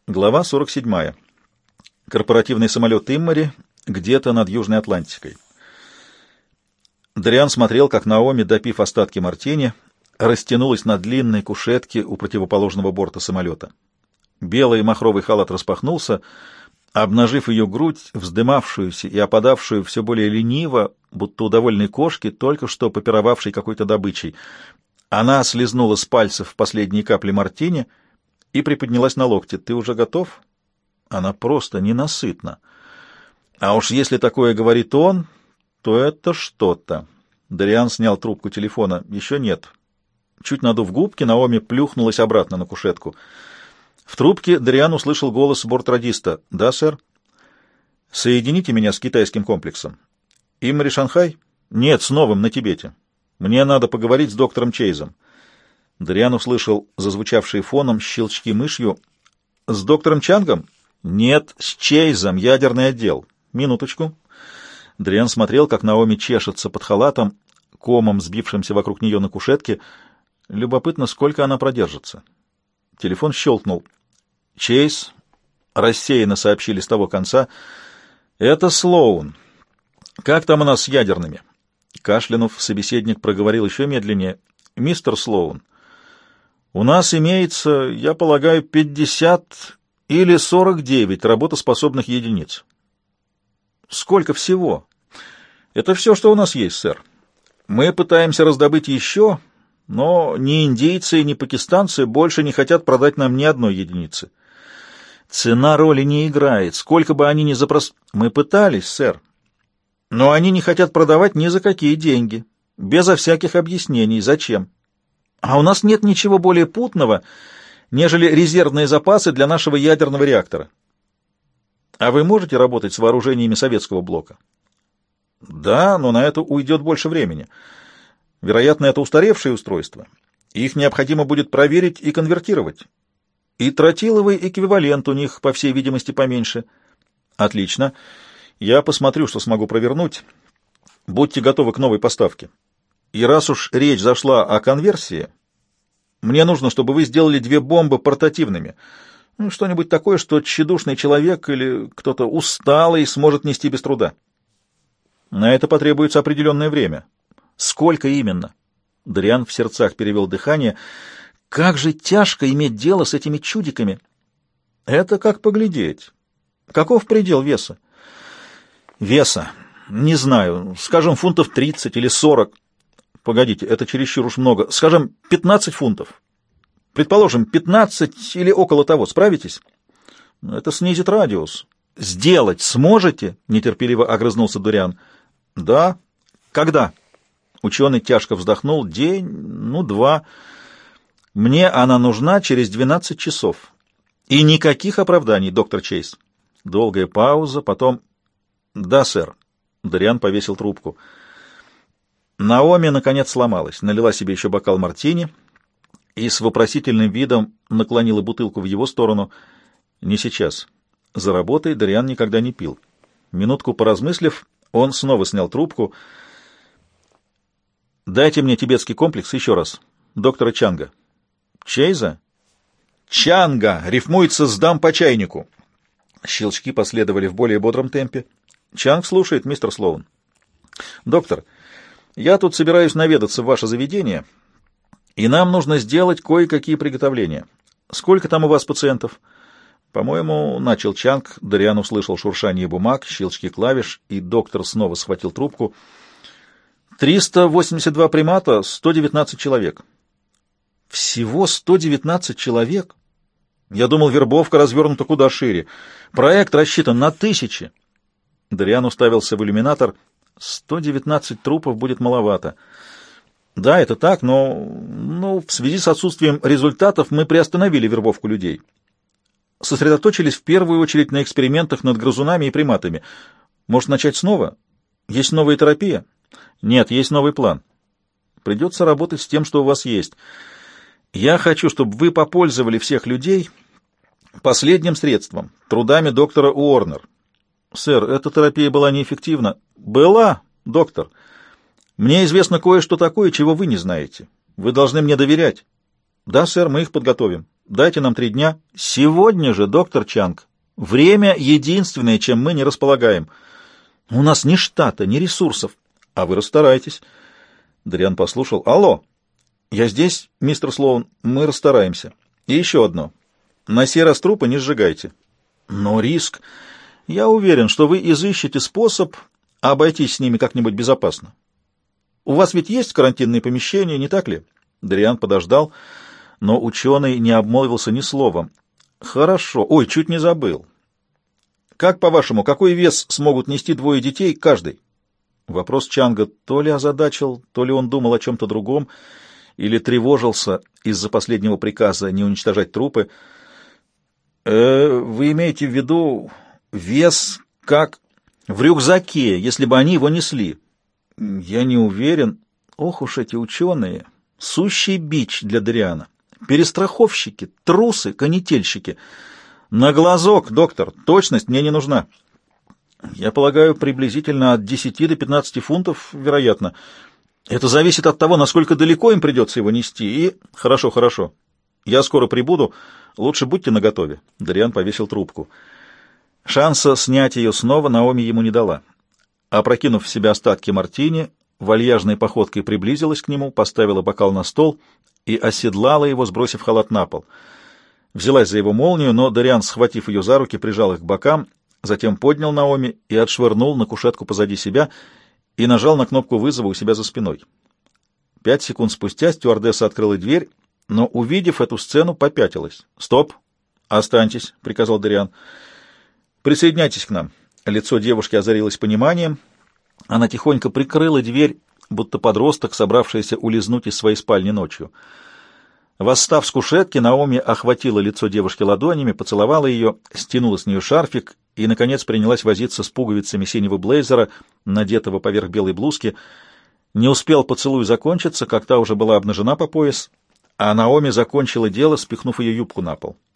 Глава 47. Корпоративный самолет Иммари где-то над Южной Атлантикой. Дориан смотрел, как Наоми, допив остатки мартини, растянулась на длинной кушетке у противоположного борта самолета. Белый махровый халат распахнулся, обнажив ее грудь, вздымавшуюся и опадавшую все более лениво, будто у довольной кошки, только что попировавшей какой-то добычей. Она слезнула с пальцев последние капли мартини и приподнялась на локте. «Ты уже готов?» Она просто ненасытна. А уж если такое говорит он, то это что-то. Дориан снял трубку телефона. «Еще нет». Чуть надув губки, Наоми плюхнулась обратно на кушетку. В трубке Дориан услышал голос бортрадиста. «Да, сэр?» «Соедините меня с китайским комплексом». «Иммари Шанхай?» «Нет, с новым, на Тибете. Мне надо поговорить с доктором Чейзом». Дориан услышал зазвучавшие фоном щелчки мышью. «С доктором Чангом?» «Нет, с Чейзом, ядерный отдел». «Минуточку». Дориан смотрел, как Наоми чешется под халатом, комом, сбившимся вокруг нее на кушетке. Любопытно, сколько она продержится. Телефон щелкнул. «Чейз», — рассеянно сообщили с того конца, — «это Слоун. Как там у нас с ядерными?» Кашлянув, собеседник проговорил еще медленнее. «Мистер Слоун, у нас имеется, я полагаю, 50 или 49 работоспособных единиц». «Сколько всего?» «Это все, что у нас есть, сэр. Мы пытаемся раздобыть еще, но ни индейцы, ни пакистанцы больше не хотят продать нам ни одной единицы. Цена роли не играет, сколько бы они ни Мы пытались, сэр, но они не хотят продавать ни за какие деньги, безо всяких объяснений, зачем. А у нас нет ничего более путного, нежели резервные запасы для нашего ядерного реактора. А вы можете работать с вооружениями советского блока?» «Да, но на это уйдет больше времени. Вероятно, это устаревшие устройства. Их необходимо будет проверить и конвертировать. И тротиловый эквивалент у них, по всей видимости, поменьше». «Отлично. Я посмотрю, что смогу провернуть. Будьте готовы к новой поставке. И раз уж речь зашла о конверсии, мне нужно, чтобы вы сделали 2 бомбы портативными. Что-нибудь такое, что тщедушный человек или кто-то усталый сможет нести без труда. На это потребуется определенное время». «Сколько именно?» Дориан в сердцах перевел дыхание. «Как же тяжко иметь дело с этими чудиками!» «Это как поглядеть. Каков предел веса?» «Веса? Не знаю. Скажем, фунтов 30 или 40. Погодите, это чересчур уж много. Скажем, 15 фунтов. Предположим, 15 или около того. Справитесь?» «Это снизит радиус». «Сделать сможете?» — нетерпеливо огрызнулся Дориан. «Да». «Когда?» Ученый тяжко вздохнул. «День, 2. Мне она нужна через 12 часов. И никаких оправданий, доктор Чейз». Долгая пауза, потом... «Да, сэр». Дориан повесил трубку. Наоми, наконец, сломалась, налила себе еще бокал мартини и с вопросительным видом наклонила бутылку в его сторону. «Не сейчас. За работой Дориан никогда не пил». Минутку поразмыслив, он снова снял трубку. «Дайте мне тибетский комплекс еще раз. Доктора Чанга». «Чейза?» «Чанга! Рифмуется с «дам по чайнику». Щелчки последовали в более бодром темпе. «Чанг слушает, мистер Слоун». «Доктор, я тут собираюсь наведаться в ваше заведение, и нам нужно сделать кое-какие приготовления. Сколько там у вас пациентов?» «По-моему, — начал Чанг», — Дориан услышал шуршание бумаг, щелчки клавиш, и доктор снова схватил трубку. 382 примата, 119 человек». «Всего 119 человек? Я думал, вербовка развернута куда шире. Проект рассчитан на 1000». Дориан уставился в иллюминатор. 119 трупов будет маловато. «Да, это так, но в связи с отсутствием результатов мы приостановили вербовку людей. Сосредоточились в первую очередь на экспериментах над грызунами и приматами. Может, начать снова? Есть новая терапия?» «Нет, есть новый план. Придется работать с тем, что у вас есть. Я хочу, чтобы вы попользовали всех людей последним средством, трудами доктора Уорнер». «Сэр, эта терапия была неэффективна». «Была, доктор. Мне известно кое-что такое, чего вы не знаете. Вы должны мне доверять». «Да, сэр, мы их подготовим». Дайте нам 3 дня. Сегодня же, доктор Чанг. Время единственное, чем мы не располагаем. У нас ни штата, ни ресурсов. А вы расстарайтесь. Дориан послушал. Алло, я здесь, мистер Слоун, мы расстараемся. И еще одно. На сей раз трупы не сжигайте. Но риск... Я уверен, что вы изыщете способ обойтись с ними как-нибудь безопасно. У вас ведь есть карантинные помещения, не так ли? Дориан подождал, но ученый не обмолвился ни словом. Хорошо. Ой, чуть не забыл. Как, по-вашему, какой вес смогут нести 2 детей каждый? Вопрос Чанга то ли озадачил, то ли он думал о чем-то другом, или тревожился из-за последнего приказа не уничтожать трупы. Вы имеете в виду вес как в рюкзаке, если бы они его несли? Я не уверен. Ох уж эти ученые! Сущий бич для Дориана. Перестраховщики, трусы, канительщики. На глазок, доктор, точность мне не нужна. Я полагаю, приблизительно от 10 до 15 фунтов, вероятно. Это зависит от того, насколько далеко им придется его нести. И... Хорошо, хорошо. Я скоро прибуду. Лучше будьте наготове. Дориан повесил трубку. Шанса снять ее снова Наоми ему не дала. Опрокинув в себя остатки мартини, вальяжной походкой приблизилась к нему, поставила бокал на стол и оседлала его, сбросив халат на пол. Взялась за его молнию, но Дориан, схватив ее за руки, прижал их к бокам, затем поднял Наоми и отшвырнул на кушетку позади себя и нажал на кнопку вызова у себя за спиной. 5 секунд спустя стюардесса открыла дверь, но, увидев эту сцену, попятилась. «Стоп! Останьтесь!» — приказал Дориан. «Присоединяйтесь к нам». Лицо девушки озарилось пониманием. Она тихонько прикрыла дверь, будто подросток, собравшийся улизнуть из своей спальни ночью. Восстав с кушетки, Наоми охватила лицо девушки ладонями, поцеловала ее, стянула с нее шарфик и, наконец, принялась возиться с пуговицами синего блейзера, надетого поверх белой блузки. Не успел поцелуй закончиться, как та уже была обнажена по пояс, а Наоми закончила дело, спихнув ее юбку на пол.